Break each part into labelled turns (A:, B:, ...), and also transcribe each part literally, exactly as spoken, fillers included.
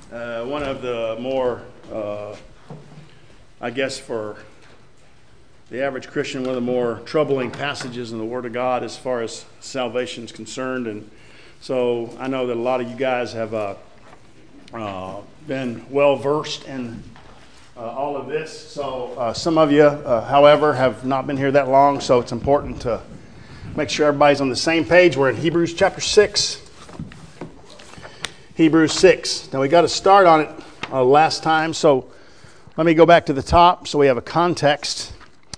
A: Uh, one of the more, uh, I guess for the average Christian, one of the more troubling passages in the Word of God as far as salvation is concerned. And so I know that a lot of you guys have uh, uh, been well versed in uh, all of this. So uh, some of you, uh, however, have not been here that long, so it's important to make sure everybody's on the same page. We're in Hebrews chapter six. Hebrews six. Now we got to start on it uh, last time, so let me go back to the top so we have a context.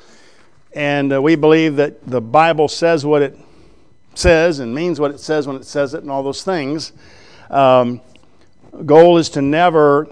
A: And uh, we believe that the Bible says what it says and means what it says when it says it and all those things. Um, goal is to never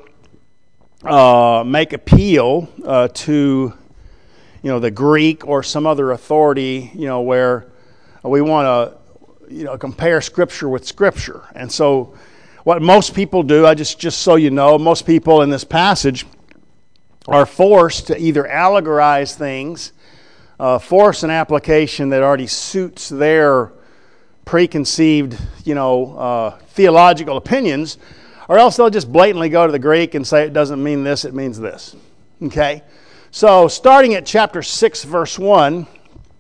A: uh, make appeal uh, to, you know, the Greek or some other authority, you know, where we want to, you know, compare Scripture with Scripture. And so what most people do, I just, just so you know, most people in this passage are forced to either allegorize things, uh, force an application that already suits their preconceived, you know, uh, theological opinions, or else they'll just blatantly go to the Greek and say it doesn't mean this, it means this. Okay? So starting at chapter six, verse one,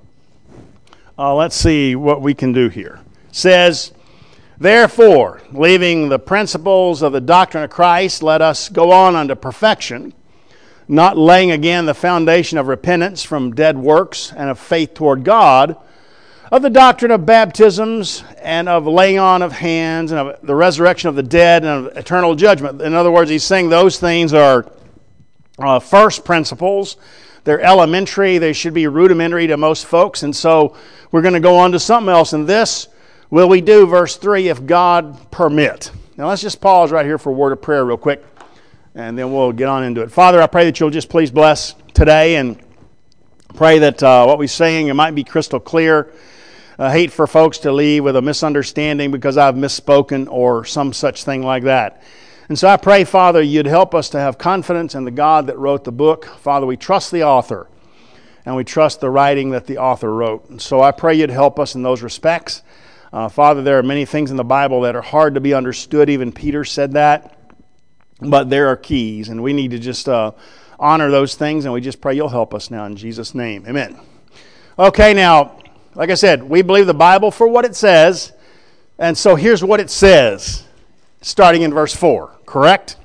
A: uh, let's see what we can do here. It says, "Therefore, leaving the principles of the doctrine of Christ, let us go on unto perfection, not laying again the foundation of repentance from dead works and of faith toward God, of the doctrine of baptisms and of laying on of hands and of the resurrection of the dead and of eternal judgment." In other words, he's saying those things are uh, first principles. They're elementary. They should be rudimentary to most folks. And so we're going to go on to something else. And this will we do, verse three, if God permit. Now let's just pause right here for a word of prayer real quick, and then we'll get on into it. Father, I pray that you'll just please bless today, and pray that uh, what we're saying, it might be crystal clear. I hate for folks to leave with a misunderstanding because I've misspoken or some such thing like that. And so I pray, Father, you'd help us to have confidence in the God that wrote the book. Father, we trust the author, and we trust the writing that the author wrote. And so I pray you'd help us in those respects. Uh, Father, there are many things in the Bible that are hard to be understood. Even Peter said that. But there are keys, and we need to just uh, honor those things, and we just pray you'll help us now in Jesus' name. Amen. Okay, now, like I said, we believe the Bible for what it says, and so here's what it says, starting in verse four, correct?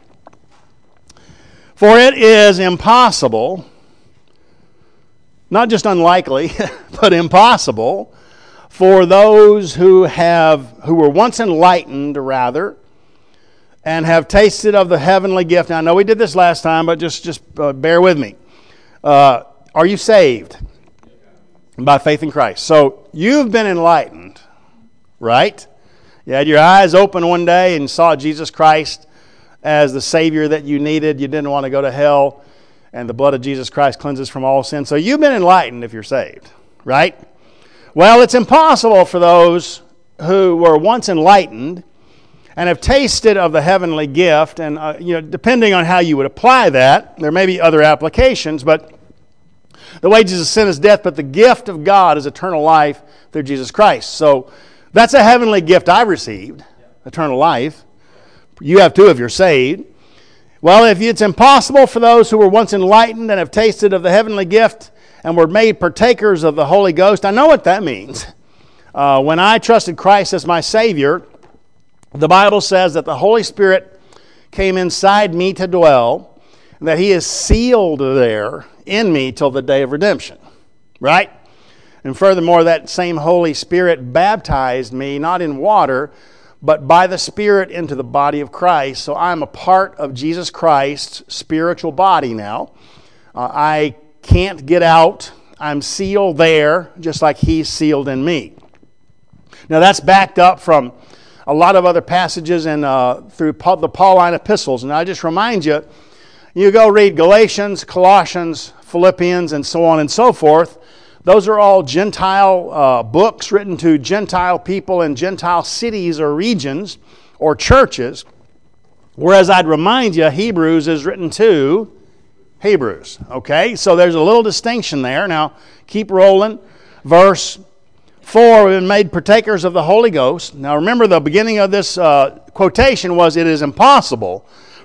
A: "For it is impossible," not just unlikely, but impossible, "for those who have who were once enlightened, rather, and have tasted of the heavenly gift." Now, I know we did this last time, but just, just uh, bear with me. Uh, are you saved? By faith in Christ. So, you've been enlightened, right? You had your eyes open one day and saw Jesus Christ as the Savior that you needed. You didn't want to go to hell, and the blood of Jesus Christ cleanses from all sin. So, you've been enlightened if you're saved, right? Well, it's impossible for those who were once enlightened and have tasted of the heavenly gift, and uh, you know, depending on how you would apply that, there may be other applications, but the wages of sin is death, but the gift of God is eternal life through Jesus Christ. So that's a heavenly gift I've received, eternal life. You have too if you're saved. Well, if it's impossible for those who were once enlightened and have tasted of the heavenly gift and were made partakers of the Holy Ghost, I know what that means. Uh, when I trusted Christ as my Savior, the Bible says that the Holy Spirit came inside me to dwell, and that He is sealed there in me till the day of redemption. Right? And furthermore, that same Holy Spirit baptized me, not in water, but by the Spirit into the body of Christ. So I'm a part of Jesus Christ's spiritual body now. Uh, I can't get out. I'm sealed there, just like He's sealed in me. Now that's backed up from a lot of other passages and uh, through Paul, the Pauline epistles. And I just remind you, you go read Galatians, Colossians, Philippians, and so on and so forth. Those are all Gentile uh, books written to Gentile people in Gentile cities or regions or churches. Whereas I'd remind you, Hebrews is written to Hebrews. Okay, so there's a little distinction there. Now, keep rolling. Verse four, we've been made partakers of the Holy Ghost. Now remember, the beginning of this uh, quotation was, "It is impossible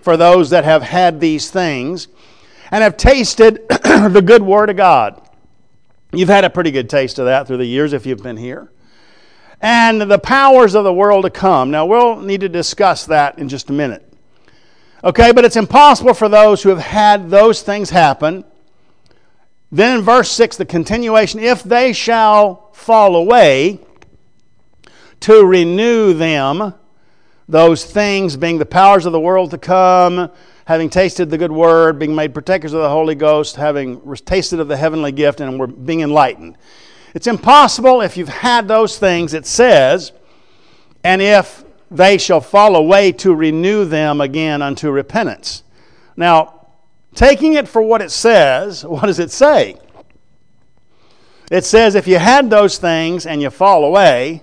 A: for those that have had these things and have tasted the good word of God. You've had a pretty good taste of that through the years if you've been here. And the powers of the world to come. Now, we'll need to discuss that in just a minute. Okay, but it's impossible for those who have had those things happen. Then in verse six, the continuation, if they shall fall away, to renew them, those things being the powers of the world to come, having tasted the good word, being made partakers of the Holy Ghost, having tasted of the heavenly gift, and we're being enlightened. It's impossible if you've had those things, it says, and if they shall fall away to renew them again unto repentance. Now, taking it for what it says, what does it say? It says if you had those things and you fall away,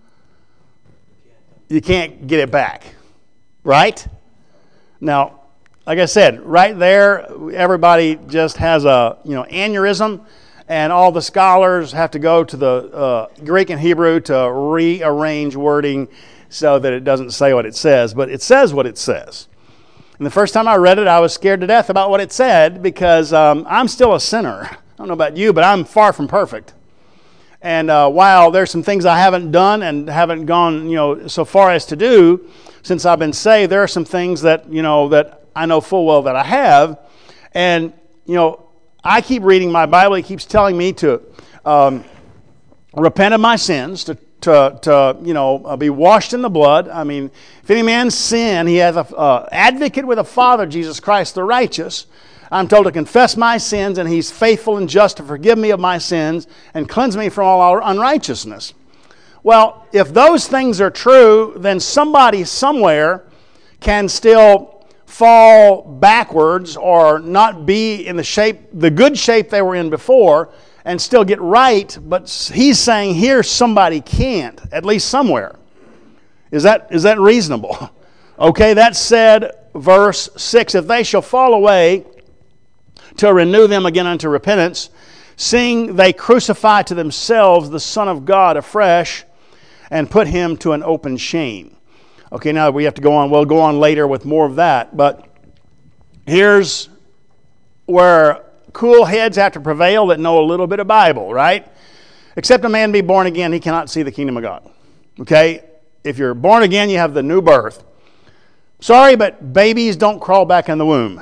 A: you can't get it back, right? Now, like I said, right there, everybody just has a, you know, aneurysm, and all the scholars have to go to the uh, Greek and Hebrew to rearrange wording so that it doesn't say what it says, but it says what it says. And the first time I read it, I was scared to death about what it said because um, I'm still a sinner. I don't know about you, but I'm far from perfect. And uh, while there's some things I haven't done and haven't gone, you know, so far as to do since I've been saved, there are some things that, you know, that I know full well that I have. And, you know, I keep reading my Bible. It keeps telling me to um, repent of my sins, to, to, to you know, uh, be washed in the blood. I mean, if any man sin, he has an uh, advocate with the Father, Jesus Christ the righteous. I'm told to confess my sins, and he's faithful and just to forgive me of my sins and cleanse me from all unrighteousness. Well, if those things are true, then somebody somewhere can still fall backwards or not be in the shape, the good shape they were in before, and still get right. But he's saying here somebody can't, at least somewhere. Is that is that reasonable? Okay, that said, verse six, if they shall fall away, to renew them again unto repentance, seeing they crucify to themselves the Son of God afresh, and put him to an open shame. Okay, now we have to go on. We'll go on later with more of that. But here's where cool heads have to prevail that know a little bit of Bible, right? Except a man be born again, he cannot see the kingdom of God. Okay? If you're born again, you have the new birth. Sorry, but babies don't crawl back in the womb.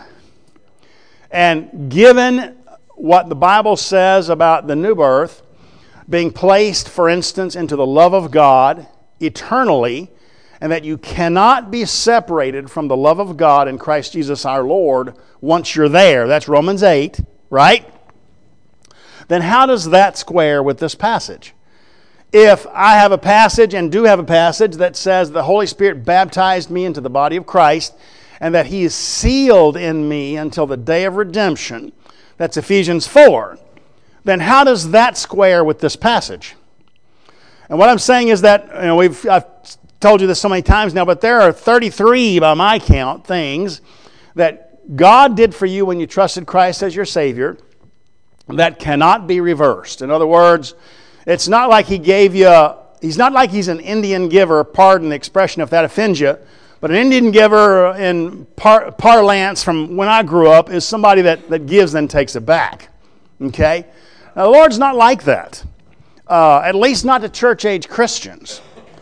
A: And given what the Bible says about the new birth, being placed, for instance, into the love of God eternally, and that you cannot be separated from the love of God in Christ Jesus our Lord once you're there, that's Romans eight, right? Then how does that square with this passage? If I have a passage, and do have a passage, that says the Holy Spirit baptized me into the body of Christ, and that he is sealed in me until the day of redemption, that's Ephesians four, then how does that square with this passage? And what I'm saying is that, you know, we've I've told you this so many times now, but there are thirty-three, by my count, things that God did for you when you trusted Christ as your Savior that cannot be reversed. In other words, it's not like he gave you, a, he's not like he's an Indian giver, pardon the expression if that offends you, but an Indian giver in par, parlance from when I grew up is somebody that, that gives then takes it back. Okay? Now, the Lord's not like that. Uh, at least not to church-age Christians.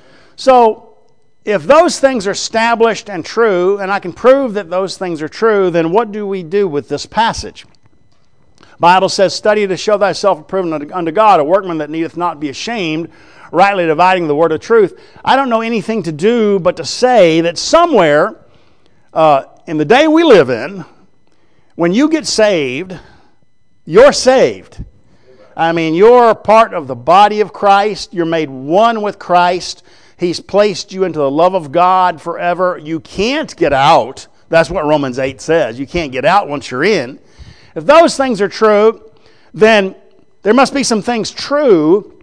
A: So, if those things are established and true, and I can prove that those things are true, then what do we do with this passage? The Bible says, study to show thyself approved unto God, a workman that needeth not be ashamed, rightly dividing the word of truth. I don't know anything to do but to say that somewhere uh, in the day we live in, when you get saved, you're saved. I mean, you're part of the body of Christ. You're made one with Christ. He's placed you into the love of God forever. You can't get out. That's what Romans eight says. You can't get out once you're in. If those things are true, then there must be some things true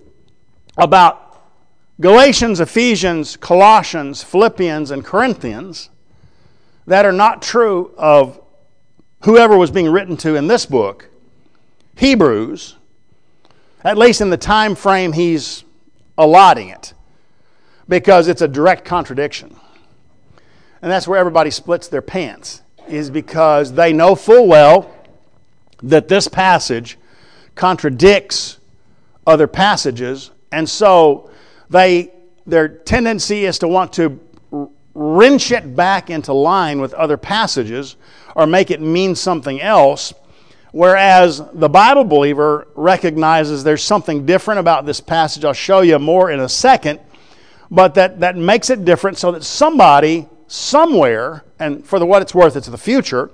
A: about Galatians, Ephesians, Colossians, Philippians, and Corinthians that are not true of whoever was being written to in this book, Hebrews, at least in the time frame he's allotting it, because it's a direct contradiction. and that's where everybody splits their pants, is because they know full well that this passage contradicts other passages, and so they their tendency is to want to wrench it back into line with other passages or make it mean something else, whereas the Bible believer recognizes there's something different about this passage. I'll show you more in a second, but that, that makes it different so that somebody somewhere, and for the what it's worth, it's the future,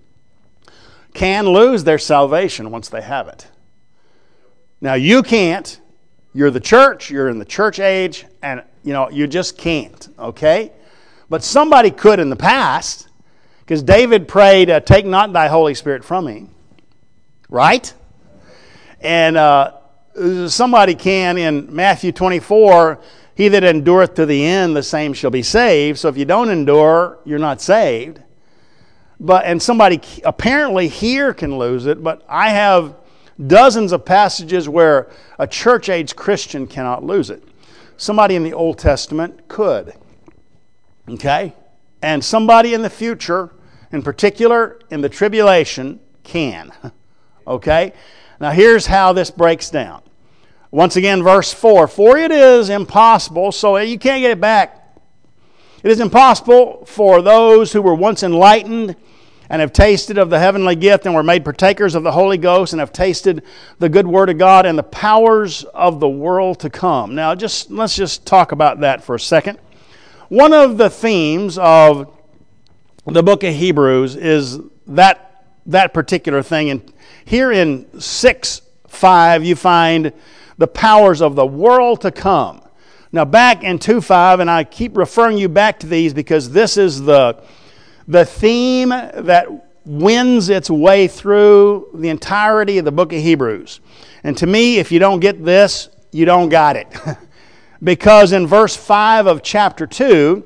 A: can lose their salvation once they have it. Now, you can't. You're the church. You're in the church age, and you know you just can't. Okay, but somebody could in the past, because David prayed, uh, "Take not thy Holy Spirit from me." Right, and uh, somebody can in Matthew twenty-four. He that endureth to the end, the same shall be saved. So if you don't endure, you're not saved. But and somebody apparently here can lose it, but I have dozens of passages where a church-age Christian cannot lose it. Somebody in the Old Testament could. Okay? And somebody in the future, in particular in the tribulation, can. Okay? Now here's how this breaks down. Once again, verse four. For it is impossible, so you can't get it back. It is impossible for those who were once enlightened and have tasted of the heavenly gift and were made partakers of the Holy Ghost and have tasted the good word of God and the powers of the world to come. Now, just let's just talk about that for a second. One of the themes of the book of Hebrews is that, that particular thing. And here in six five, you find the powers of the world to come. Now, back in two five, and I keep referring you back to these because this is the The theme that wins its way through the entirety of the book of Hebrews. And to me, if you don't get this, you don't got it. Because in verse five of chapter two,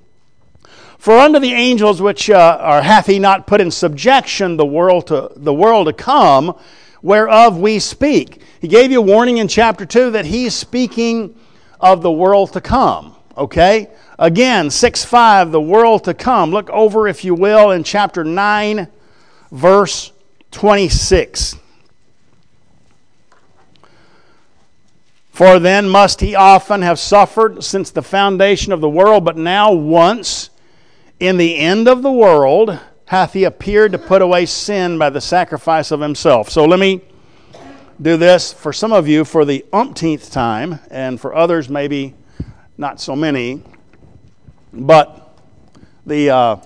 A: for unto the angels which uh, are hath he not put in subjection the world to the world to come, whereof we speak. He gave you a warning in chapter two that he's speaking of the world to come. Okay? Again, six five, the world to come. Look over, if you will, in chapter nine, verse twenty-six. For then must he often have suffered since the foundation of the world, but now once, in the end of the world, hath he appeared to put away sin by the sacrifice of himself. So let me do this for some of you for the umpteenth time, and for others maybe not so many. But the uh,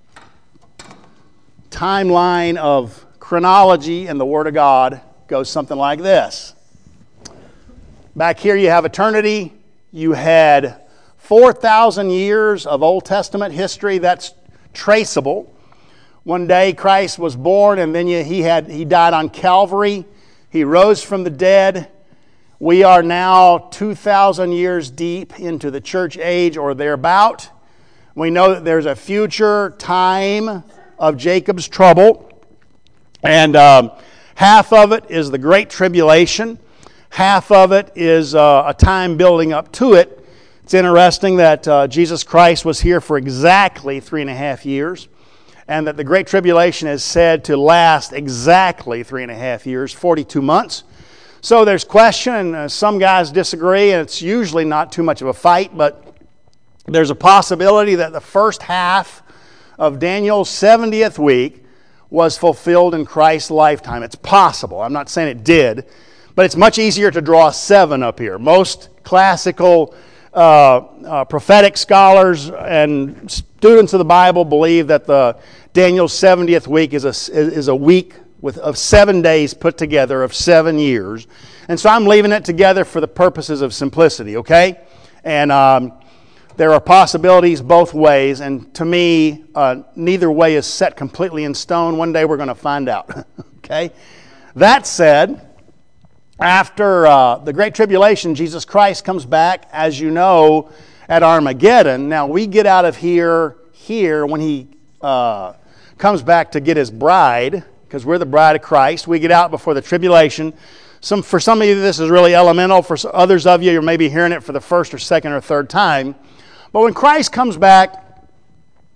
A: timeline of chronology in the Word of God goes something like this. Back here you have eternity. You had four thousand years of Old Testament history that's traceable. One day Christ was born, and then you, he had he died on Calvary. He rose from the dead. We are now two thousand years deep into the church age or thereabout. We know that there's a future time of Jacob's trouble. And um, half of it is the Great Tribulation. Half of it is uh, a time building up to it. It's interesting that uh, Jesus Christ was here for exactly three and a half years. And that the Great Tribulation is said to last exactly three and a half years, forty-two months. So there's question, and uh, some guys disagree, and it's usually not too much of a fight, but there's a possibility that the first half of Daniel's seventieth week was fulfilled in Christ's lifetime. It's possible. I'm not saying it did, but it's much easier to draw a seven up here. Most classical uh, uh, prophetic scholars and students of the Bible believe that the Daniel's seventieth week is a, is a week with of seven days put together of seven years. And so I'm leaving it together for the purposes of simplicity, okay? And um, there are possibilities both ways, and to me, uh, neither way is set completely in stone. One day we're going to find out, okay? That said, after uh, the Great Tribulation, Jesus Christ comes back, as you know, at Armageddon. Now, we get out of here, here when he uh, comes back to get his bride, because we're the bride of Christ. We get out before the tribulation. Some, for some of you, this is really elemental. For others of you, you're maybe hearing it for the first or second or third time. But when Christ comes back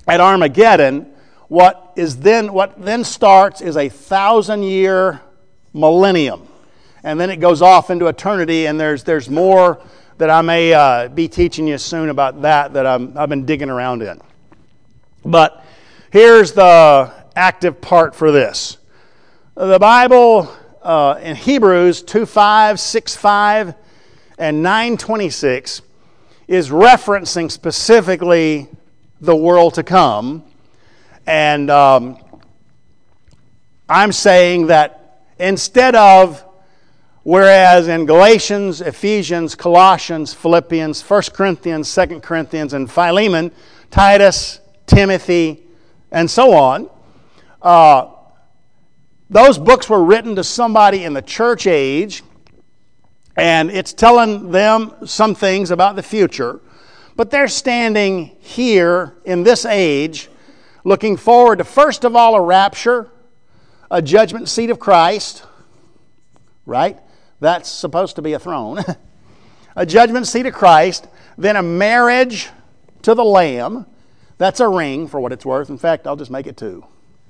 A: at Armageddon, what is then what then starts is a thousand-year millennium, and then it goes off into eternity. And there's there's more that I may uh, be teaching you soon about that that I'm, I've been digging around in. But here's the active part for this: the Bible uh, in Hebrews two five, six five, and nine twenty-six is referencing specifically the world to come. And um, I'm saying that instead of, whereas in Galatians, Ephesians, Colossians, Philippians, First Corinthians, Second Corinthians, and Philemon, Titus, Timothy, and so on, uh, those books were written to somebody in the church age, and it's telling them some things about the future. But they're standing here in this age, looking forward to, first of all, a rapture, a judgment seat of Christ, right? That's supposed to be a throne. A judgment seat of Christ, then a marriage to the Lamb. That's a ring, for what it's worth. In fact, I'll just make it two.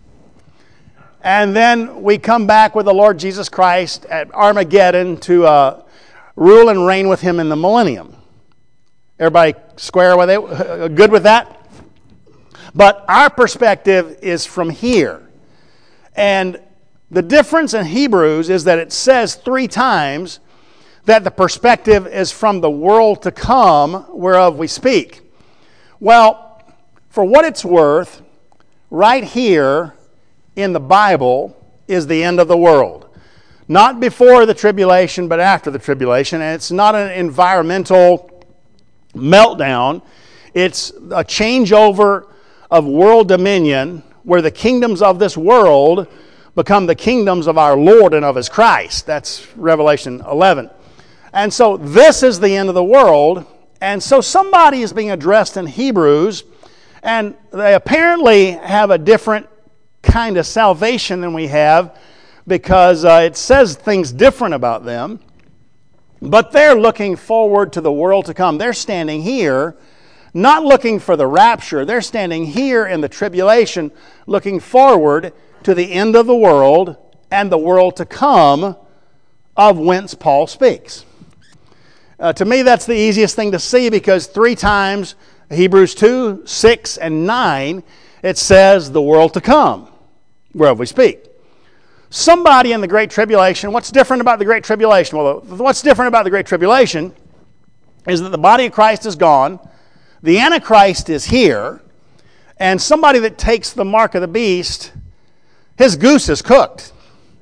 A: And then we come back with the Lord Jesus Christ at Armageddon to uh, rule and reign with Him in the millennium. Everybody square with it? Good with that? But our perspective is from here. And the difference in Hebrews is that it says three times that the perspective is from the world to come whereof we speak. Well, for what it's worth, right here in the Bible is the end of the world. Not before the tribulation, but after the tribulation. And it's not an environmental meltdown. It's a changeover of world dominion, where the kingdoms of this world become the kingdoms of our Lord and of His Christ. That's Revelation eleven. And so this is the end of the world. And so somebody is being addressed in Hebrews, and they apparently have a different kind of salvation than we have, because uh, it says things different about them. But they're looking forward to the world to come. They're standing here, not looking for the rapture. They're standing here in the tribulation, looking forward to the end of the world and the world to come, of whence Paul speaks. Uh, to me, that's the easiest thing to see, because three times, Hebrews two, six, and nine, it says the world to come, whereof we speak. Somebody in the Great Tribulation, what's different about the Great Tribulation? Well, what's different about the Great Tribulation is that the body of Christ is gone, the Antichrist is here, and somebody that takes the mark of the beast, his goose is cooked.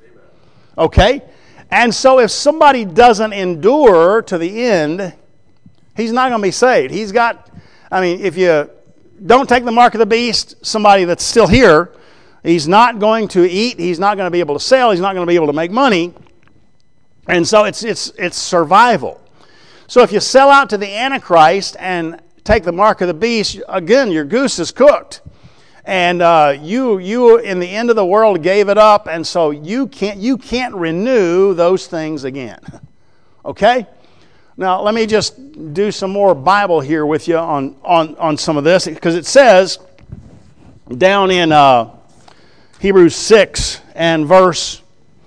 A: Okay? And so if somebody doesn't endure to the end, he's not going to be saved. He's got, I mean, if you don't take the mark of the beast, somebody that's still here, he's not going to eat, he's not going to be able to sell, he's not going to be able to make money. And so it's it's it's survival. So if you sell out to the Antichrist and take the mark of the beast, again, your goose is cooked. And uh, you, you in the end of the world gave it up, and so you can't, you can't renew those things again. Okay? Now, let me just do some more Bible here with you on, on, on some of this, because it says down in uh, Hebrews six and verse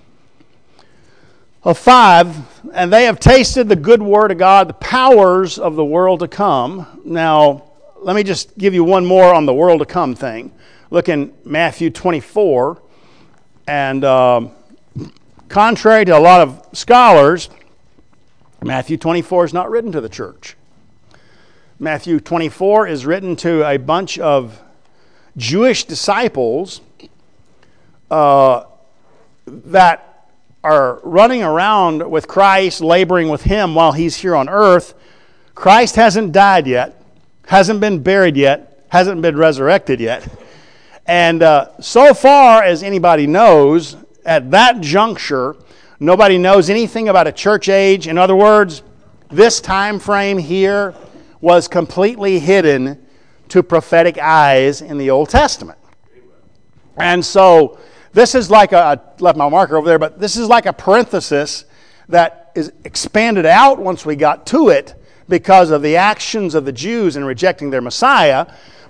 A: five, and they have tasted the good word of God, the powers of the world to come. Now, let me just give you one more on the world to come thing. Look in Matthew twenty-four, and um, contrary to a lot of scholars, Matthew twenty-four is not written to the church. Matthew twenty-four is written to a bunch of Jewish disciples uh, that are running around with Christ, laboring with Him while He's here on earth. Christ hasn't died yet, hasn't been buried yet, hasn't been resurrected yet. And uh, so far as anybody knows, at that juncture, nobody knows anything about a church age. In other words, this time frame here was completely hidden to prophetic eyes in the Old Testament. And so this is like a, I left my marker over there, but this is like a parenthesis that is expanded out once we got to it because of the actions of the Jews in rejecting their Messiah.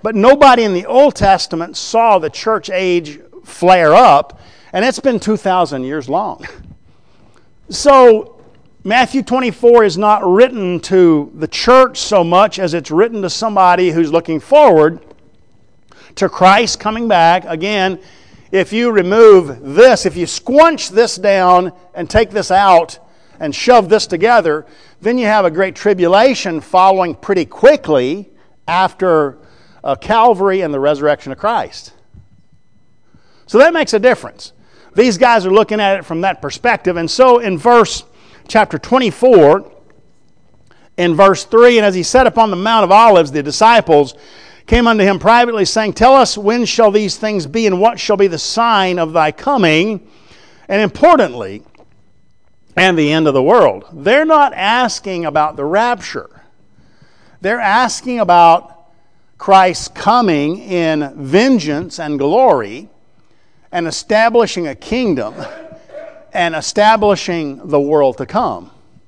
A: But nobody in the Old Testament saw the church age flare up, and it's been two thousand years long. So Matthew twenty-four is not written to the church so much as it's written to somebody who's looking forward to Christ coming back. Again, if you remove this, if you squunch this down and take this out and shove this together, then you have a great tribulation following pretty quickly after uh, Calvary and the resurrection of Christ. So that makes a difference. These guys are looking at it from that perspective. And so in verse chapter twenty-four, in verse three, and as he sat upon the Mount of Olives, the disciples came unto him privately, saying, Tell us, when shall these things be, and what shall be the sign of thy coming? And importantly, and the end of the world. They're not asking about the rapture. They're asking about Christ's coming in vengeance and glory and establishing a kingdom and establishing the world to come.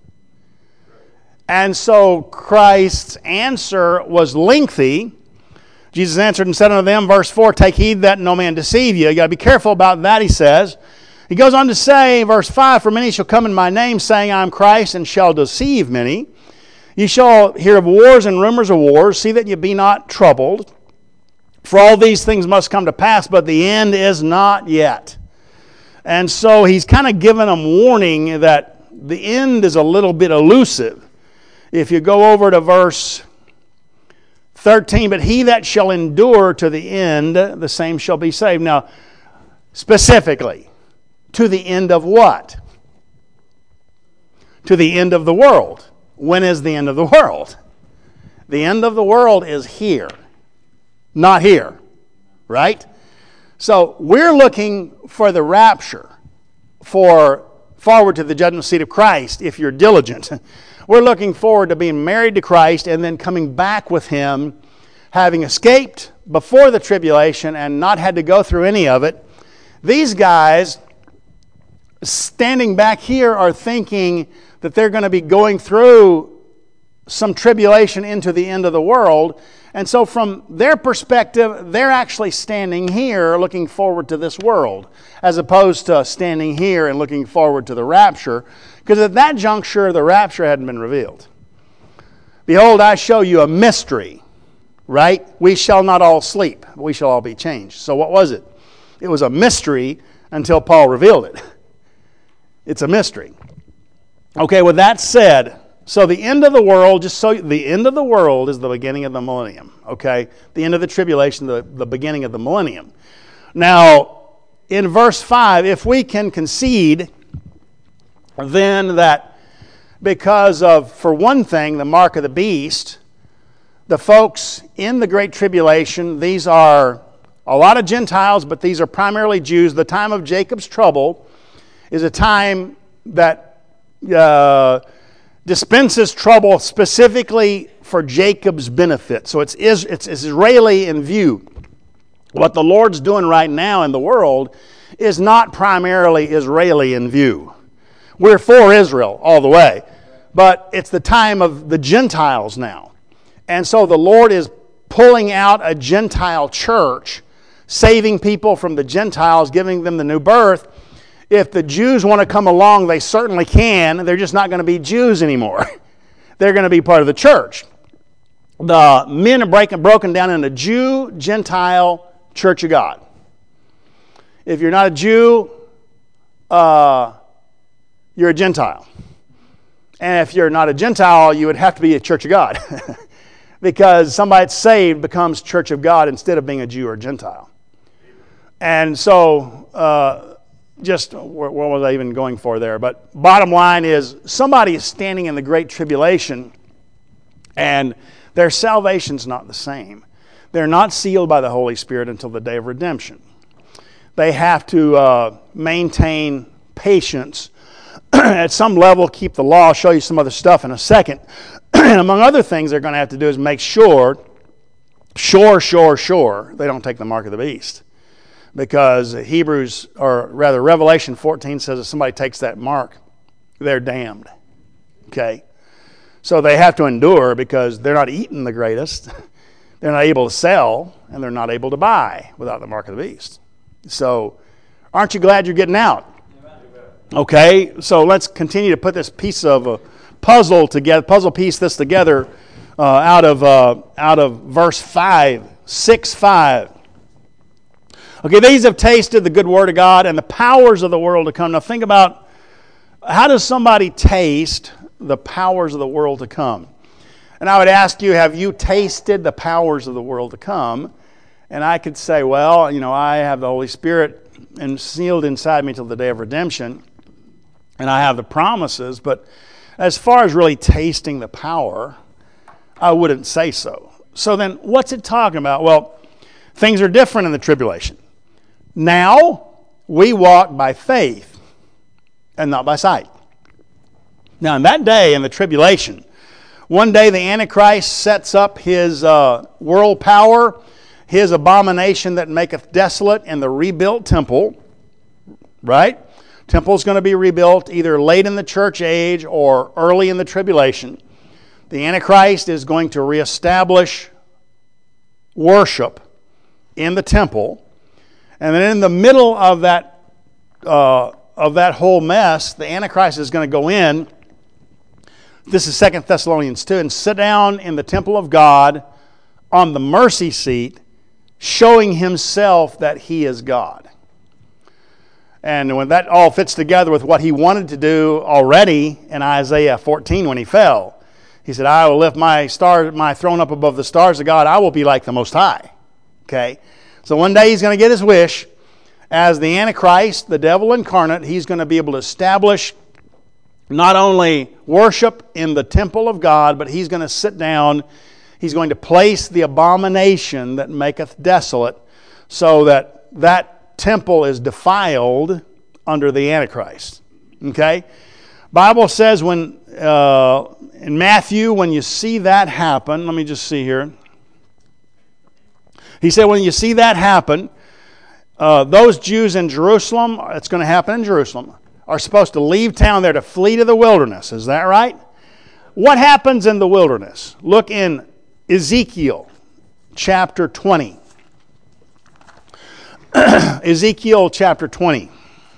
A: And so Christ's answer was lengthy. Jesus answered and said unto them, verse four, Take heed that no man deceive you. You got to be careful about that, he says. He goes on to say, verse five, For many shall come in my name, saying, I am Christ, and shall deceive many. Ye shall hear of wars and rumors of wars. See that ye be not troubled. For all these things must come to pass, but the end is not yet. And so he's kind of giving them warning that the end is a little bit elusive. If you go over to verse thirteen, But he that shall endure to the end, the same shall be saved. Now, specifically, to the end of what? To the end of the world. When is the end of the world? The end of the world is here, not here, right? So we're looking for the rapture, for forward to the judgment seat of Christ if you're diligent. We're looking forward to being married to Christ and then coming back with Him, having escaped before the tribulation and not had to go through any of it. These guys standing back here are thinking that they're going to be going through some tribulation into the end of the world. And so from their perspective, they're actually standing here looking forward to this world, as opposed to standing here and looking forward to the rapture, because at that juncture, the rapture hadn't been revealed. Behold, I show you a mystery, right? We shall not all sleep, but we shall all be changed. So what was it? It was a mystery until Paul revealed it. It's a mystery. Okay, with that said, so the end of the world, just so the end of the world is the beginning of the millennium. Okay, the end of the tribulation, the, the beginning of the millennium. Now, in verse five, if we can concede then that because of, for one thing, the mark of the beast, the folks in the Great Tribulation, these are a lot of Gentiles, but these are primarily Jews. The time of Jacob's trouble is a time that uh, dispenses trouble specifically for Jacob's benefit. So it's, it's Israeli in view. What the Lord's doing right now in the world is not primarily Israeli in view. We're for Israel all the way. But it's the time of the Gentiles now. And so the Lord is pulling out a Gentile church, saving people from the Gentiles, giving them the new birth. If the Jews want to come along, they certainly can. They're just not going to be Jews anymore. They're going to be part of the church. The men are breaking, broken down into Jew, Gentile, Church of God. If you're not a Jew, uh, you're a Gentile. And if you're not a Gentile, you would have to be a Church of God. Because somebody that's saved becomes Church of God instead of being a Jew or a Gentile. And so, uh, just, what was I even going for there? But bottom line is, somebody is standing in the Great Tribulation, and their salvation's not the same. They're not sealed by the Holy Spirit until the day of redemption. They have to uh, maintain patience at some level, keep the law. I'll show you some other stuff in a second. And among other things they're going to have to do is make sure, sure, sure, sure, they don't take the mark of the beast. Because Hebrews, or rather Revelation fourteen says if somebody takes that mark, they're damned. Okay? So they have to endure because they're not eating the greatest. They're not able to sell, and they're not able to buy without the mark of the beast. So, aren't you glad you're getting out? Okay, so let's continue to put this piece of a puzzle together, puzzle piece this together uh, out of uh, out of verse five, six, five. Okay, these have tasted the good word of God and the powers of the world to come. Now think about, how does somebody taste the powers of the world to come? And I would ask you, have you tasted the powers of the world to come? And I could say, well, you know, I have the Holy Spirit and sealed inside me till the day of redemption, and I have the promises, but as far as really tasting the power, I wouldn't say so. So then, what's it talking about? Well, things are different in the tribulation. Now, we walk by faith and not by sight. Now, in that day, in the tribulation, one day the Antichrist sets up his uh, world power, his abomination that maketh desolate, in the rebuilt temple, right? Temple's going to be rebuilt either late in the church age or early in the tribulation. The Antichrist is going to reestablish worship in the temple. And then in the middle of that uh, of that whole mess, the Antichrist is going to go in. This is Second Thessalonians two, and sit down in the temple of God on the mercy seat, showing himself that he is God. And when that all fits together with what he wanted to do already in Isaiah fourteen when he fell, he said, I will lift my star, my throne up above the stars of God. I will be like the Most High. Okay? So one day he's going to get his wish. As the Antichrist, the devil incarnate, he's going to be able to establish not only worship in the temple of God, but he's going to sit down, he's going to place the abomination that maketh desolate, so that that temple is defiled under the Antichrist. Okay? Bible says when uh, in Matthew, when you see that happen, let me just see here. He said when you see that happen, uh, those Jews in Jerusalem, it's going to happen in Jerusalem, are supposed to leave town there to flee to the wilderness. Is that right? What happens in the wilderness? Look in Ezekiel chapter twenty. Ezekiel chapter twenty.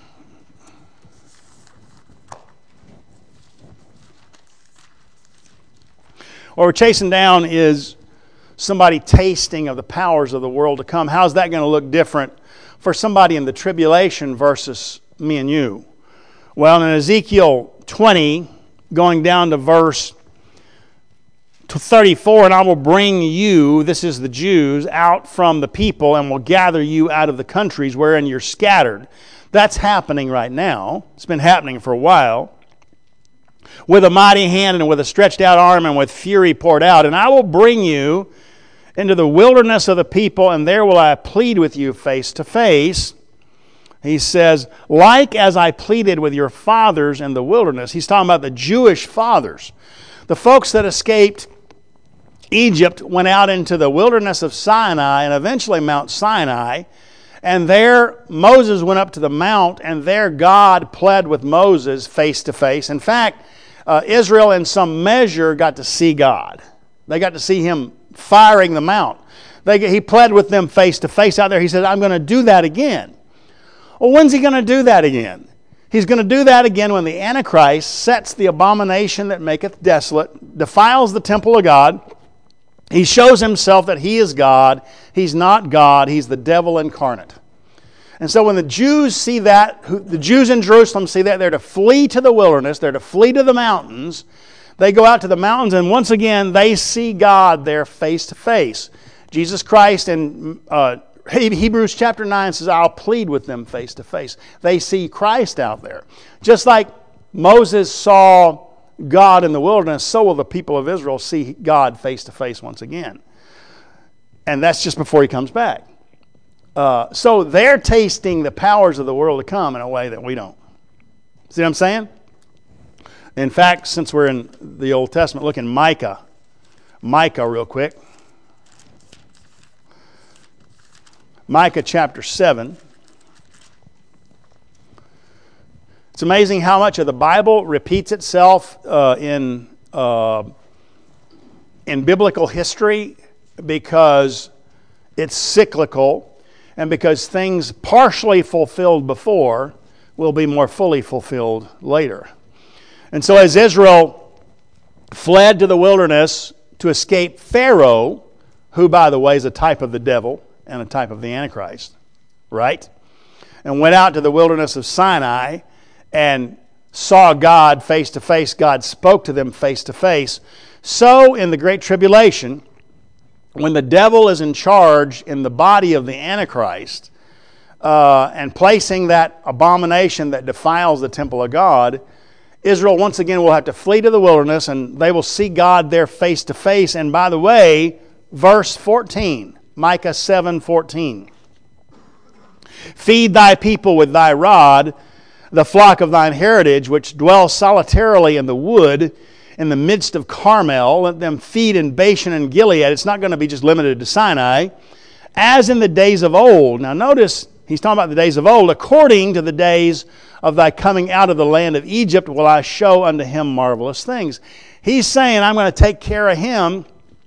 A: What we're chasing down is somebody tasting of the powers of the world to come. How's that going to look different for somebody in the tribulation versus me and you? Well, in Ezekiel twenty, going down to verse thirty-four, and I will bring you, this is the Jews, out from the people, and will gather you out of the countries wherein you're scattered. That's happening right now. It's been happening for a while. With a mighty hand and with a stretched out arm and with fury poured out. And I will bring you into the wilderness of the people, and there will I plead with you face to face. He says, like as I pleaded with your fathers in the wilderness. He's talking about the Jewish fathers. The folks that escaped Egypt went out into the wilderness of Sinai and eventually Mount Sinai. And there Moses went up to the mount, and there God pled with Moses face to face. In fact, uh, Israel in some measure got to see God. They got to see him firing the mount. They, he pled with them face to face out there. He said, I'm going to do that again. Well, when's he going to do that again? He's going to do that again when the Antichrist sets the abomination that maketh desolate, defiles the temple of God. He shows himself that he is God. He's not God. He's the devil incarnate. And so when the Jews see that, who, the Jews in Jerusalem see that, they're to flee to the wilderness, they're to flee to the mountains. They go out to the mountains, and once again, they see God there face to face. Jesus Christ in uh, Hebrews chapter nine says, I'll plead with them face to face. They see Christ out there. Just like Moses saw God in the wilderness, so will the people of Israel see God face to face once again. And that's just before he comes back. Uh, so they're tasting the powers of the world to come in a way that we don't. See what I'm saying? In fact, since we're in the Old Testament, look in Micah. Micah real quick. Micah chapter seven. It's amazing how much of the Bible repeats itself uh, in, uh, in biblical history because it's cyclical and because things partially fulfilled before will be more fully fulfilled later. And so as Israel fled to the wilderness to escape Pharaoh, who, by the way, is a type of the devil and a type of the Antichrist, right? And went out to the wilderness of Sinai and saw God face to face. God spoke to them face to face. So in the Great Tribulation, when the devil is in charge in the body of the Antichrist uh, and placing that abomination that defiles the temple of God, Israel once again will have to flee to the wilderness, and they will see God there face to face. And by the way, verse fourteen, Micah seven fourteen. Feed thy people with thy rod, the flock of thine heritage, which dwell solitarily in the wood, in the midst of Carmel. Let them feed in Bashan and Gilead. It's not going to be just limited to Sinai. As in the days of old. Now notice, he's talking about the days of old. According to the days of thy coming out of the land of Egypt will I show unto him marvelous things. He's saying, I'm going to take care of him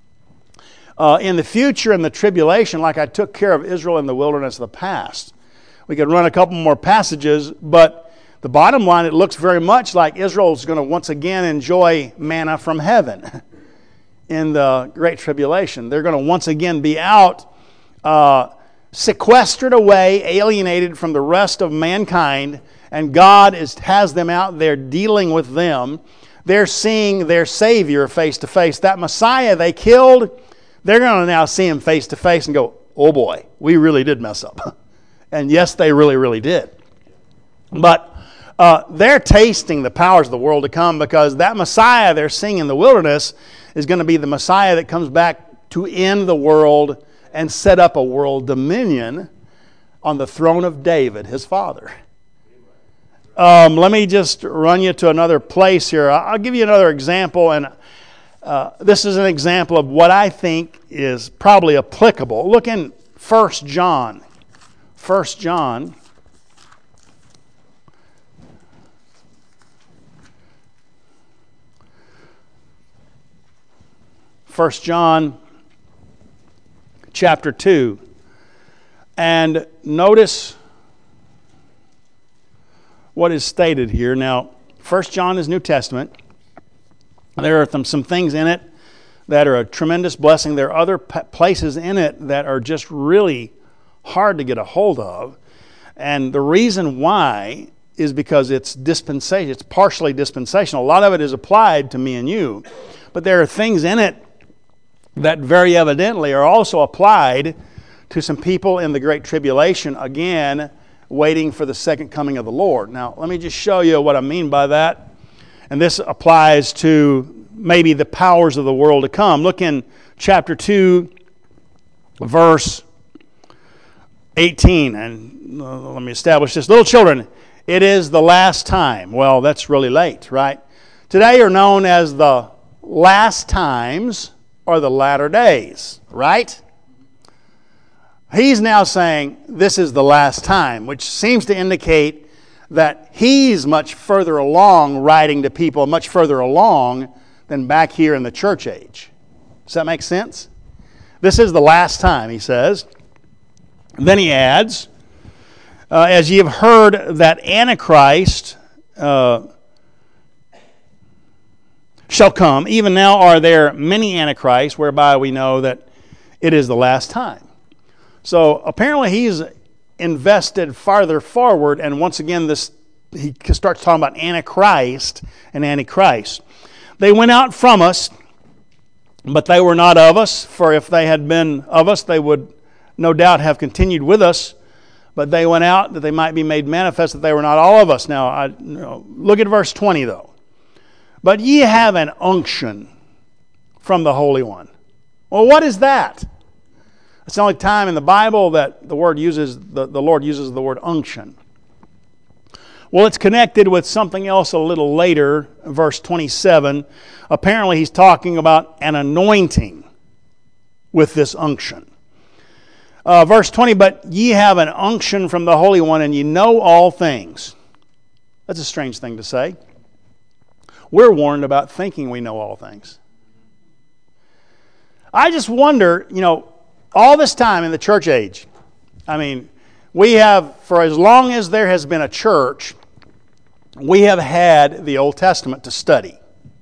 A: uh, in the future in the tribulation like I took care of Israel in the wilderness of the past. We could run a couple more passages, but the bottom line, it looks very much like Israel is going to once again enjoy manna from heaven in the Great Tribulation. They're going to once again be out, uh, sequestered away, alienated from the rest of mankind, and God is, has them out there dealing with them. They're seeing their Savior face to face. That Messiah they killed, they're going to now see him face to face and go, oh boy, we really did mess up. And yes, they really, really did. But uh, they're tasting the powers of the world to come, because that Messiah they're seeing in the wilderness is going to be the Messiah that comes back to end the world and set up a world dominion on the throne of David, his father. Um, let me just run you to another place here. I'll give you another example, and uh, this is an example of what I think is probably applicable. Look in First John. First John. First John chapter two. And notice what is stated here. Now, First John is New Testament. There are some, some things in it that are a tremendous blessing. There are other p- places in it that are just really hard to get a hold of. And the reason why is because it's dispensation. It's partially dispensational. A lot of it is applied to me and you. But there are things in it that very evidently are also applied to some people in the Great Tribulation, again, waiting for the second coming of the Lord. Now, let me just show you what I mean by that. And this applies to maybe the powers of the world to come. Look in chapter two, verse eighteen. And uh, let me establish this. Little children, it is the last time. Well, that's really late, right? Today are known as the last times or the latter days, right? He's now saying this is the last time, which seems to indicate that he's much further along writing to people, much further along than back here in the church age. Does that make sense? This is the last time, he says. And then he adds, uh, as ye have heard that Antichrist uh, shall come, even now are there many Antichrists, whereby we know that it is the last time. So apparently he's invested farther forward, and once again this he starts talking about Antichrist and Antichrist. They went out from us, but they were not of us, for if they had been of us, they would no doubt have continued with us. But they went out that they might be made manifest that they were not all of us. Now, I, you know, look at verse twenty though. But ye have an unction from the Holy One. Well, what is that? It's the only time in the Bible that the word uses the, the Lord uses the word unction. Well, it's connected with something else a little later, verse twenty-seven. Apparently, he's talking about an anointing with this unction. Uh, verse twenty, but ye have an unction from the Holy One, and ye know all things. That's a strange thing to say. We're warned about thinking we know all things. I just wonder, you know, all this time in the church age, I mean, we have, for as long as there has been a church, we have had the Old Testament to study.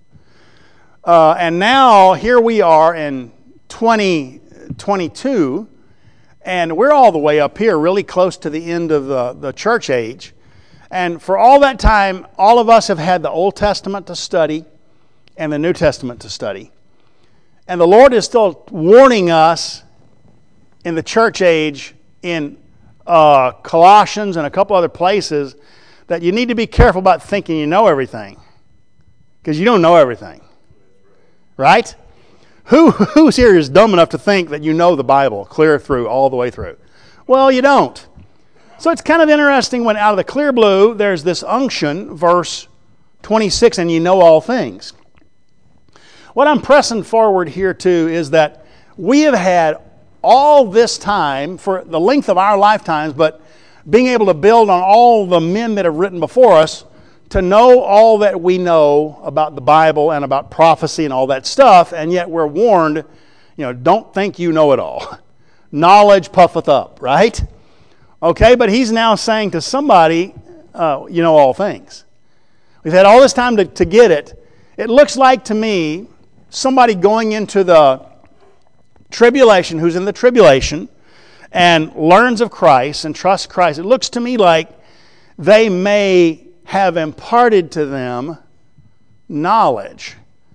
A: Uh, and now, here we are in twenty twenty-two, and we're all the way up here, really close to the end of the, the church age. And for all that time, all of us have had the Old Testament to study and the New Testament to study. And the Lord is still warning us in the church age in uh, Colossians and a couple other places that you need to be careful about thinking you know everything, because you don't know everything. Right? Who who's here is dumb enough to think that you know the Bible clear through, all the way through? Well, you don't. So it's kind of interesting when out of the clear blue, there's this unction, verse twenty-six, and you know all things. What I'm pressing forward here to is that we have had all this time, for the length of our lifetimes, but being able to build on all the men that have written before us, to know all that we know about the Bible and about prophecy and all that stuff, and yet we're warned, you know, don't think you know it all. Knowledge puffeth up, right? Okay, but he's now saying to somebody, uh, you know all things. We've had all this time to, to get it. It looks like to me somebody going into the tribulation, who's in the tribulation, and learns of Christ and trusts Christ. It looks to me like they may have imparted to them knowledge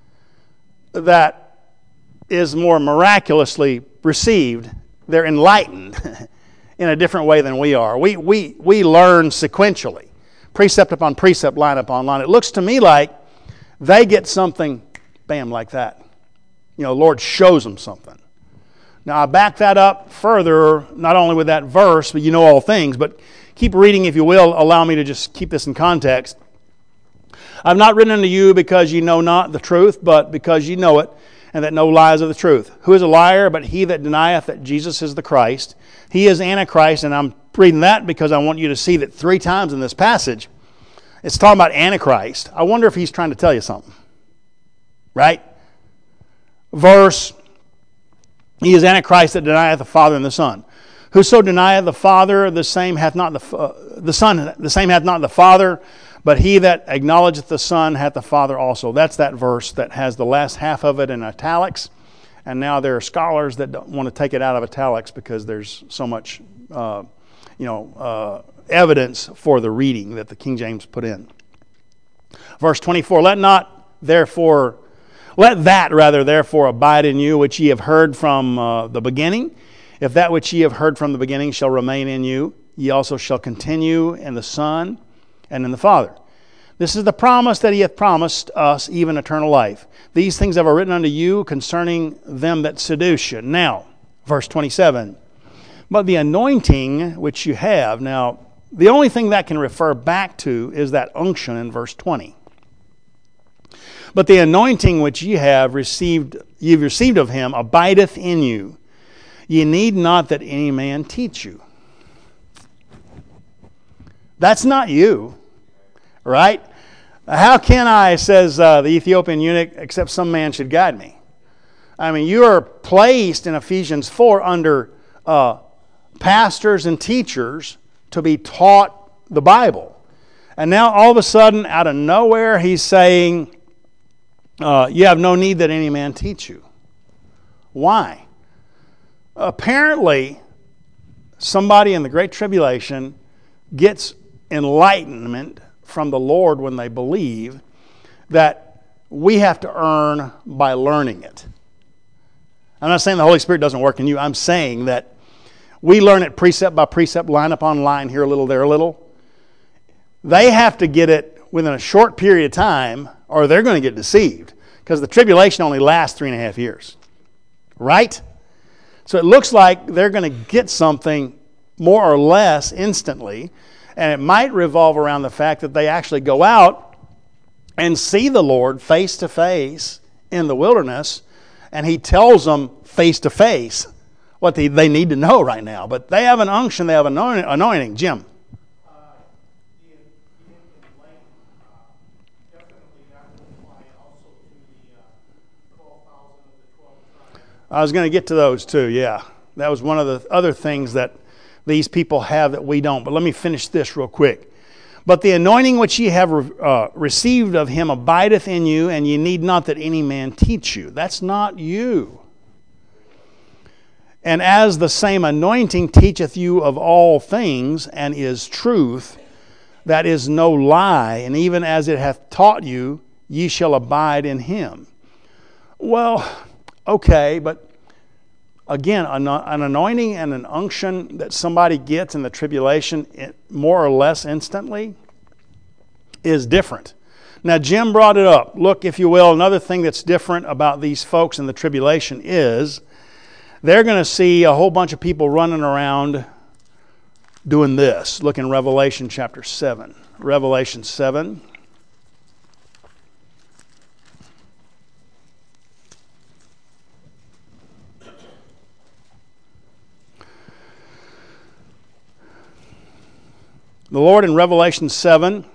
A: that is more miraculously received. They're enlightened in a different way than we are. We, we, we learn sequentially, precept upon precept, line upon line. It looks to me like they get something, bam, like that. You know, the Lord shows them something. Now, I back that up further, not only with that verse, but you know all things, but keep reading, if you will. Allow me to just keep this in context. I've not written unto you because you know not the truth, but because you know it, and that no lies of the truth. Who is a liar but he that denieth that Jesus is the Christ? He is Antichrist, and I'm reading that because I want you to see that three times in this passage, it's talking about Antichrist. I wonder if he's trying to tell you something. Right? Verse, he is Antichrist that denieth the Father and the Son. Whoso denieth the Father, the same hath not the uh, the Son, the same hath not the Father, but he that acknowledgeth the Son hath the Father also. That's that verse that has the last half of it in italics, and now there are scholars that don't want to take it out of italics because there's so much, uh, you know, uh, evidence for the reading that the King James put in. Verse twenty-four: Let not therefore, let that rather therefore abide in you which ye have heard from uh, the beginning. If that which ye have heard from the beginning shall remain in you, ye also shall continue in the Son and in the Father. This is the promise that he hath promised us, even eternal life. These things have I written unto you concerning them that seduce you. Now, verse twenty-seven. But the anointing which you have, now, the only thing that can refer back to is that unction in verse twenty. But the anointing which ye have received, ye have received of him, abideth in you. Ye need not that any man teach you. That's not you, right? How can I, says uh, the Ethiopian eunuch, except some man should guide me? I mean, you are placed in Ephesians four under uh, pastors and teachers to be taught the Bible. And now all of a sudden, out of nowhere, he's saying, uh, you have no need that any man teach you. Why? Apparently, somebody in the Great Tribulation gets enlightenment from the Lord when they believe that we have to earn by learning it. I'm not saying the Holy Spirit doesn't work in you. I'm saying that we learn it precept by precept, line upon line, here a little, there a little. They have to get it within a short period of time, or they're going to get deceived, because the tribulation only lasts three and a half years. Right? So it looks like they're going to get something more or less instantly, and it might revolve around the fact that they actually go out and see the Lord face to face in the wilderness, and he tells them face to face what they, they need to know right now. But they have an unction, they have an anointing. Jim? I was going to get to those too, yeah. That was one of the other things that these people have that we don't. But let me finish this real quick. But the anointing which ye have uh, received of him abideth in you, and ye need not that any man teach you. That's not you. And as the same anointing teacheth you of all things, and is truth, that is no lie, and even as it hath taught you, ye shall abide in him. Well, okay, but again, an anointing and an unction that somebody gets in the tribulation more or less instantly is different. Now, Jim brought it up. Look, if you will, another thing that's different about these folks in the tribulation is they're going to see a whole bunch of people running around doing this. Look in Revelation chapter seven. Revelation seven. The Lord in Revelation seven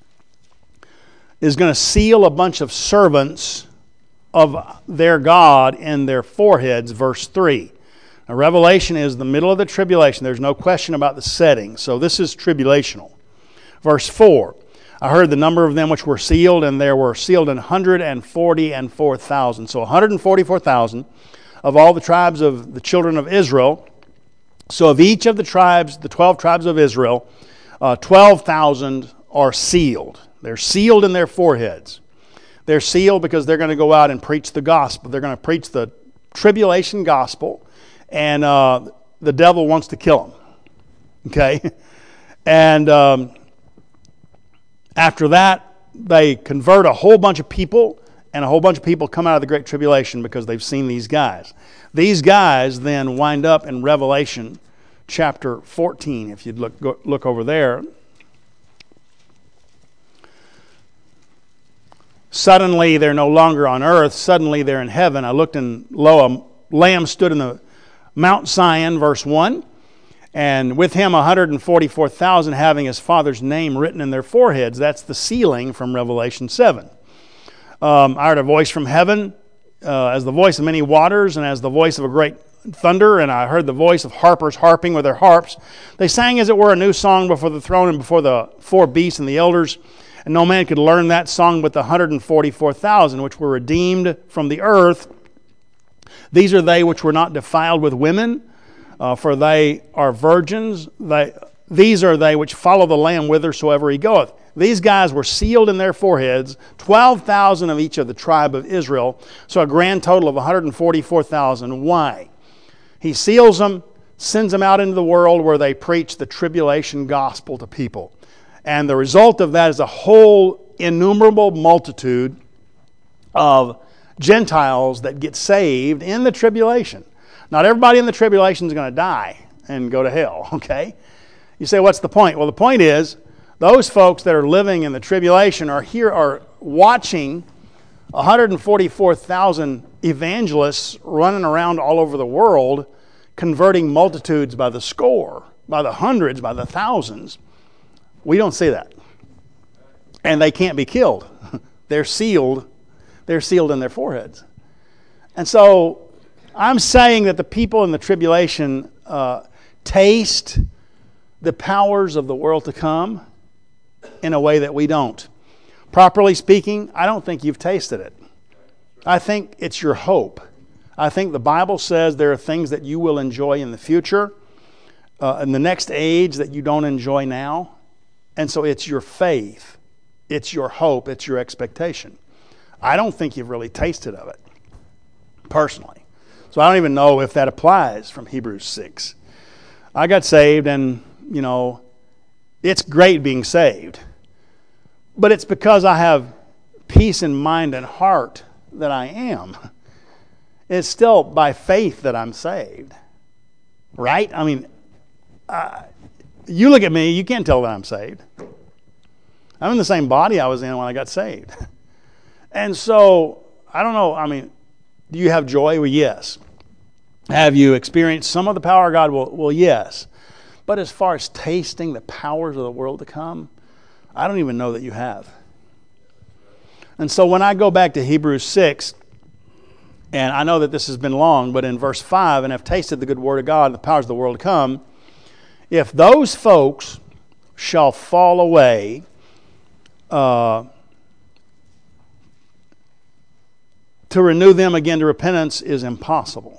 A: is going to seal a bunch of servants of their God in their foreheads, verse three. Now, Revelation is the middle of the tribulation. There's no question about the setting. So this is tribulational. Verse four. I heard the number of them which were sealed, and there were sealed an hundred and forty and four thousand. So one hundred and forty-four thousand of all the tribes of the children of Israel. So of each of the tribes, the twelve tribes of Israel, uh, twelve thousand are sealed. They're sealed in their foreheads. They're sealed because they're going to go out and preach the gospel. They're going to preach the tribulation gospel, and uh, the devil wants to kill them. Okay? And um, after that, they convert a whole bunch of people, and a whole bunch of people come out of the Great Tribulation because they've seen these guys. These guys then wind up in Revelation chapter fourteen. If you'd look, go, look over there. Suddenly they're no longer on earth. Suddenly they're in heaven. I looked, and lo, a lamb stood in the Mount Zion, verse one. And with him one hundred and forty-four thousand having his Father's name written in their foreheads. That's the sealing from Revelation seven. Um, I heard a voice from heaven uh, as the voice of many waters and as the voice of a great thunder. And I heard the voice of harpers harping with their harps. They sang as it were a new song before the throne and before the four beasts and the elders. And no man could learn that song but the one hundred and forty-four thousand which were redeemed from the earth. These are they which were not defiled with women, uh, for they are virgins. They, these are they which follow the Lamb whithersoever he goeth. These guys were sealed in their foreheads, twelve thousand of each of the tribe of Israel, so a grand total of one hundred and forty-four thousand. Why? He seals them, sends them out into the world where they preach the tribulation gospel to people. And the result of that is a whole innumerable multitude of Gentiles that get saved in the tribulation. Not everybody in the tribulation is going to die and go to hell, okay? You say, what's the point? Well, the point is, those folks that are living in the tribulation are here, are watching one hundred and forty-four thousand evangelists running around all over the world, converting multitudes by the score, by the hundreds, by the thousands. We don't see that. And they can't be killed. They're sealed. They're sealed in their foreheads. And so I'm saying that the people in the tribulation uh, taste the powers of the world to come in a way that we don't. Properly speaking, I don't think you've tasted it. I think it's your hope. I think the Bible says there are things that you will enjoy in the future, uh, in the next age that you don't enjoy now. And so it's your faith, it's your hope, it's your expectation. I don't think you've really tasted of it, personally. So I don't even know if that applies from Hebrews six. I got saved, and, you know, it's great being saved. But it's because I have peace in mind and heart that I am. It's still by faith that I'm saved. Right? I mean, uh, you look at me, you can't tell that I'm saved. I'm in the same body I was in when I got saved. And so, I don't know, I mean, do you have joy? Well, yes. Have you experienced some of the power of God? Well, well, yes. But as far as tasting the powers of the world to come, I don't even know that you have. And so when I go back to Hebrews six, And I know that this has been long, but in verse five, and have tasted the good word of God and the powers of the world to come, if those folks shall fall away, uh, to renew them again to repentance is impossible,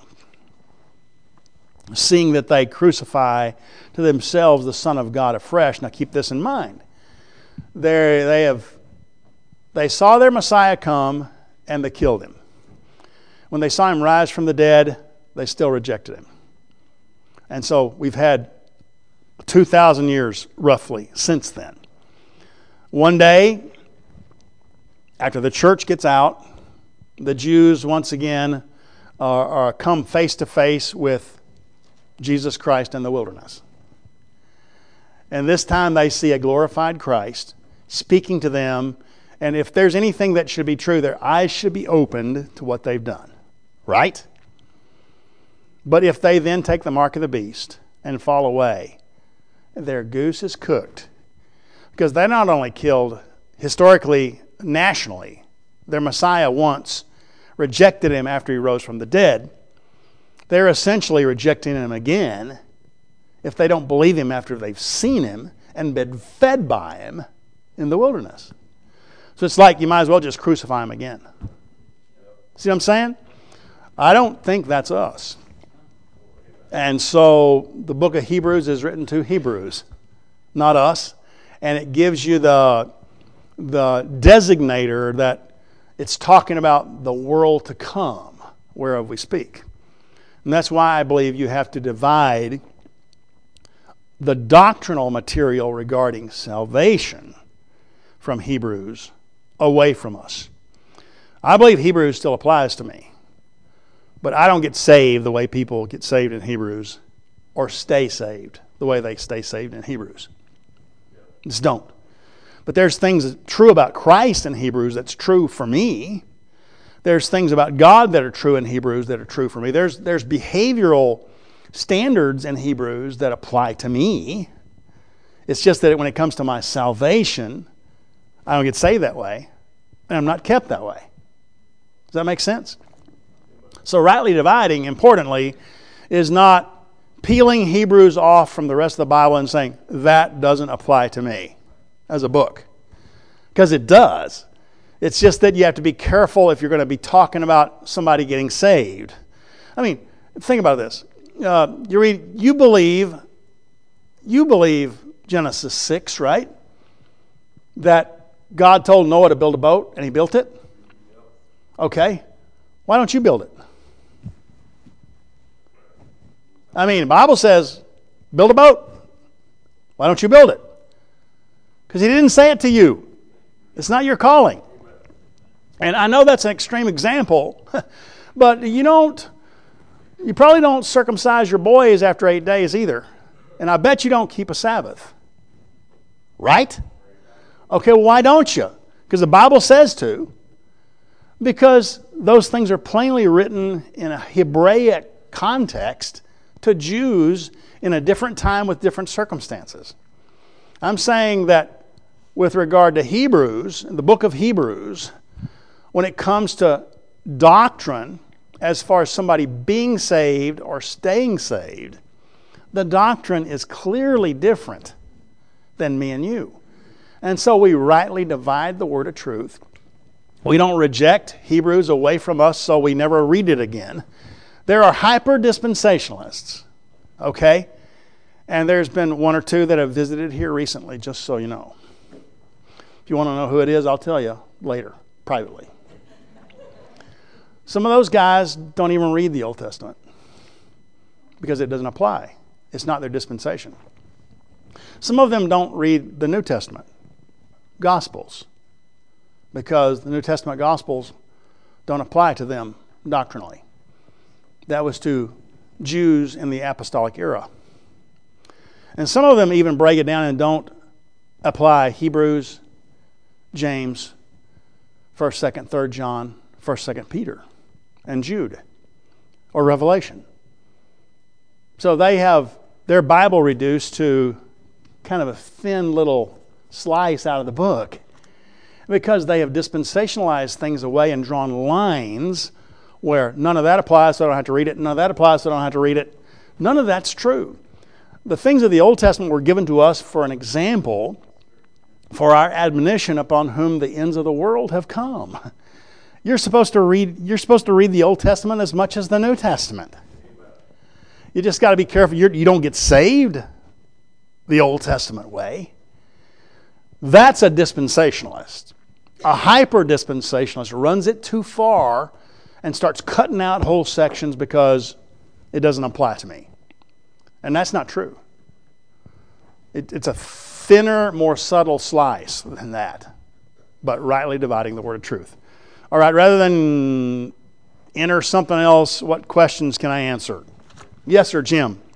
A: seeing that they crucify to themselves the Son of God afresh. Now keep this in mind. They they have they saw their Messiah come and they killed him. When they saw him rise from the dead, they still rejected him. And so we've had two thousand years roughly since then. One day, after the church gets out, the Jews once again are, are come face to face with Jesus Christ in the wilderness. And this time they see a glorified Christ speaking to them, and if there's anything that should be true, their eyes should be opened to what they've done. Right? But if they then take the mark of the beast and fall away, their goose is cooked. Because they not only killed, historically, nationally, their Messiah once rejected him after he rose from the dead, they're essentially rejecting him again if they don't believe him after they've seen him and been fed by him in the wilderness. So it's like you might as well just crucify him again. See what I'm saying? I don't think that's us. And so the book of Hebrews is written to Hebrews, not us. And it gives you the, the designator that it's talking about the world to come, whereof we speak. And that's why I believe you have to divide the doctrinal material regarding salvation from Hebrews away from us. I believe Hebrews still applies to me. But I don't get saved the way people get saved in Hebrews, or stay saved the way they stay saved in Hebrews. Just don't. But there's things that true about Christ in Hebrews that's true for me. There's things about God that are true in Hebrews that are true for me. There's, there's behavioral standards in Hebrews that apply to me. It's just that when it comes to my salvation, I don't get saved that way, and I'm not kept that way. Does that make sense? So rightly dividing, importantly, is not peeling Hebrews off from the rest of the Bible and saying, that doesn't apply to me as a book. Because it does. It's just that you have to be careful if you're going to be talking about somebody getting saved. I mean, think about this. Uh, you read, you believe, you believe Genesis six, right? That God told Noah to build a boat and he built it? Okay. Why don't you build it? I mean, the Bible says, build a boat. Why don't you build it? Because he didn't say it to you. It's not your calling. And I know that's an extreme example, but you don't, you probably don't circumcise your boys after eight days either. And I bet you don't keep a Sabbath. Right? Okay, well, why don't you? Because the Bible says to. Because those things are plainly written in a Hebraic context to Jews in a different time with different circumstances. I'm saying that with regard to Hebrews, the book of Hebrews, when it comes to doctrine, as far as somebody being saved or staying saved, the doctrine is clearly different than me and you. And so we rightly divide the word of truth. We don't reject Hebrews away from us so we never read it again. There are hyper-dispensationalists, okay? And there's been one or two that have visited here recently, just so you know. If you want to know who it is, I'll tell you later, privately. Some of those guys don't even read the Old Testament because it doesn't apply. It's not their dispensation. Some of them don't read the New Testament, Gospels, because the New Testament Gospels don't apply to them doctrinally. That was to Jews in the apostolic era. And some of them even break it down and don't apply Hebrews, James, first, second, third John, first, second Peter, and Jude, or Revelation. So they have their Bible reduced to kind of a thin little slice out of the book because they have dispensationalized things away and drawn lines where none of that applies, so I don't have to read it, none of that applies, so I don't have to read it. None of that's true. The things of the Old Testament were given to us for an example, for our admonition upon whom the ends of the world have come. You're supposed to read, you're supposed to read the Old Testament as much as the New Testament. You just got to be careful you're, you don't get saved the Old Testament way. That's a dispensationalist. A hyper-dispensationalist runs it too far and starts cutting out whole sections because it doesn't apply to me. And that's not true. It, it's a thinner, more subtle slice than that, but rightly dividing the word of truth. All right, rather than enter something else, what questions can I answer? Yes, sir, Jim.